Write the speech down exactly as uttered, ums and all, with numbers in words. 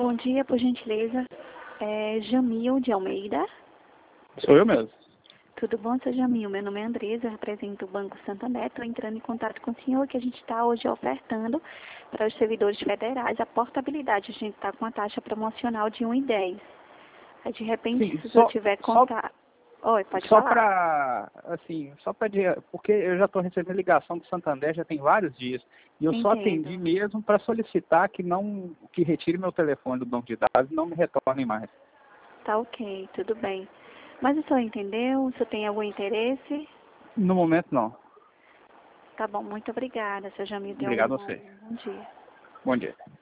Bom dia, por gentileza. É Jamil de Almeida. Sou eu mesmo. Tudo bom, seu Jamil? Meu nome é Andresa, eu represento o Banco Santander. Estou entrando em contato com o senhor que a gente está hoje ofertando para os servidores federais a portabilidade. A gente está com uma taxa promocional de um e dez. Aí, de repente, Sim, se o senhor só, tiver só, contato... Oi, pode só falar. para, assim, só para porque eu já estou recebendo ligação do Santander já tem vários dias, e eu só Entendo. atendi mesmo para solicitar que não, que retire meu telefone do banco de dados e não me retornem mais. Tá ok, tudo bem. Mas o senhor entendeu? O senhor tem algum interesse? No momento, não. Tá bom, muito obrigada, seu Jamil. Tenha um Obrigado a bom, você. bom dia. Bom dia.